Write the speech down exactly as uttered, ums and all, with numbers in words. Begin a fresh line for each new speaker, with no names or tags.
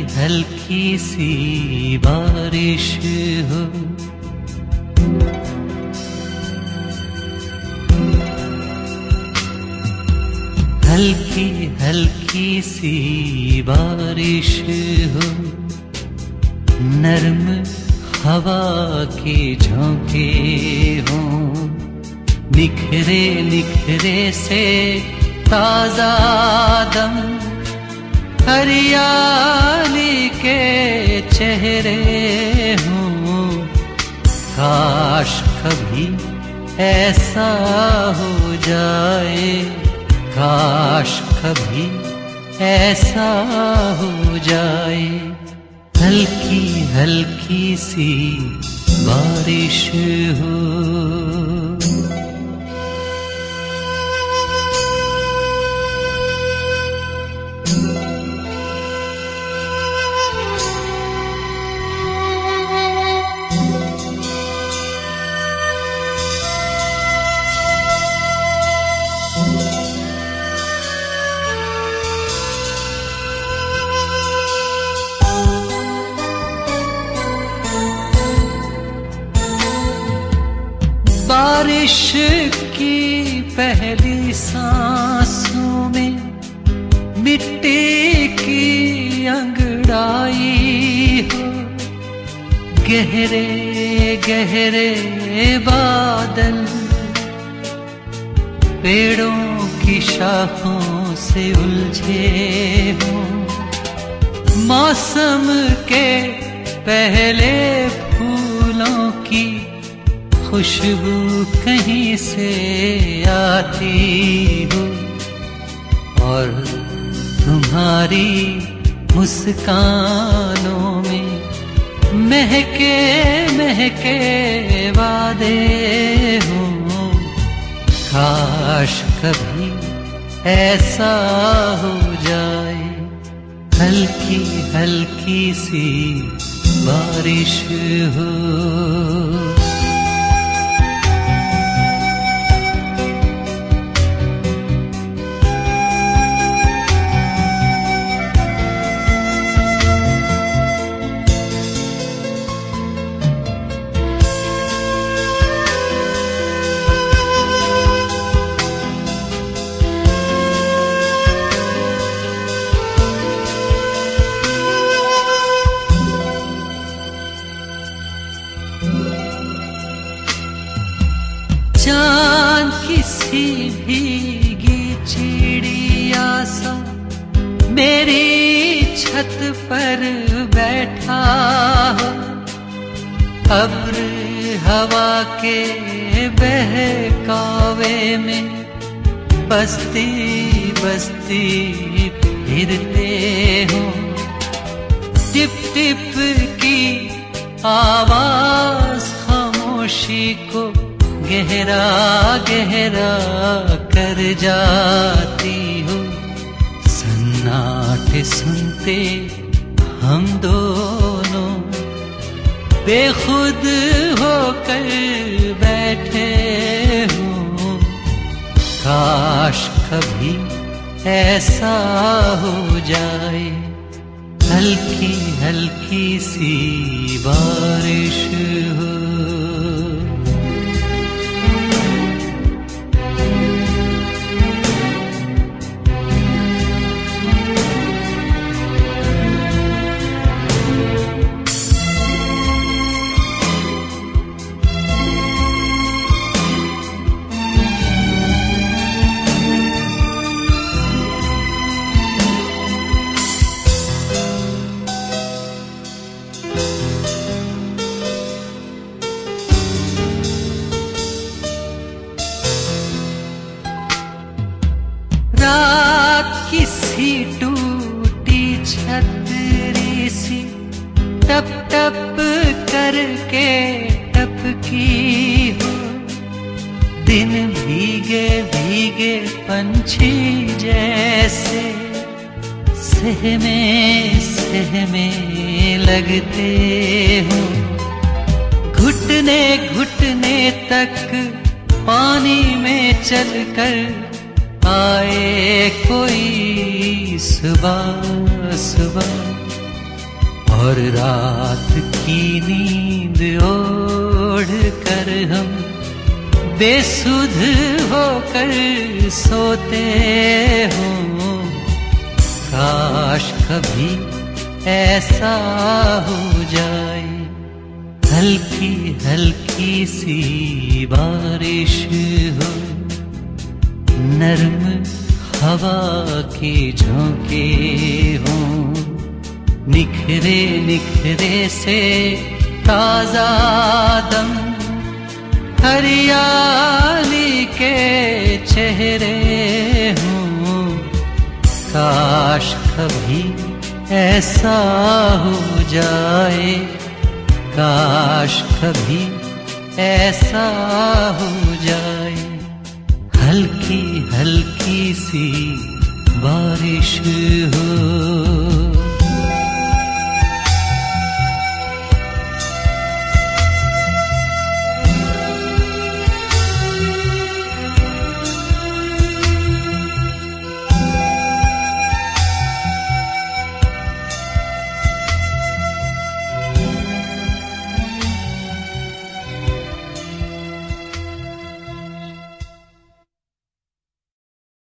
हल्की सी बारिश हो, हल्की हल्की सी बारिश हो, नर्म हवा के झोंके हों, निखरे निखरे से ताजा दम, हरियाली के चेहरे हों। काश कभी ऐसा हो जाए, काश कभी ऐसा हो जाए, हल्की हल्की सी बारिश हो। बारिश की पहली सांसों में मिट्टी की अंगड़ाई हो, गहरे गहरे बादल पेड़ों की शाखों से उलझे हो, मौसम के पहले फूलों की खुशबू कहीं से आती हो, और तुम्हारी मुस्कानों में महके महके वादे हों। काश कभी ऐसा हो जाए, हल्की हल्की सी बारिश हो। चांद किसी भीगी चिड़िया सा मेरी छत पर बैठा हो, अब्र हवा के बहकावे में बस्ती बस्ती फिरते हो, टिप टिप की आवाज खामोशी को गहरा गहरा कर जाती हो। सन्नाटे सुनते हम दोनों बेखुद होकर बैठे हो, काश कभी ऐसा हो जाए, हल्की हल्की सी बारिश हो। रात किसी टूटी छतरी सी टप टप करके टपकी हो, दिन भीगे भीगे पंछी जैसे सहमे सहमे लगते हो, घुटने घुटने तक पानी में चलकर आए कोई सुबह सुबह, और रात की नींद ओढ़ कर हम बेसुध होकर सोते हों। काश कभी ऐसा हो जाए, हल्की हल्की सी बारिश हो, नर्म हवा के झोंके हों, निखरे निखरे से ताजा दम, हरियाली के चेहरे हों। काश कभी ऐसा हो जाए, काश कभी ऐसा हो जाए, हल्की हल्की सी बारिश हो।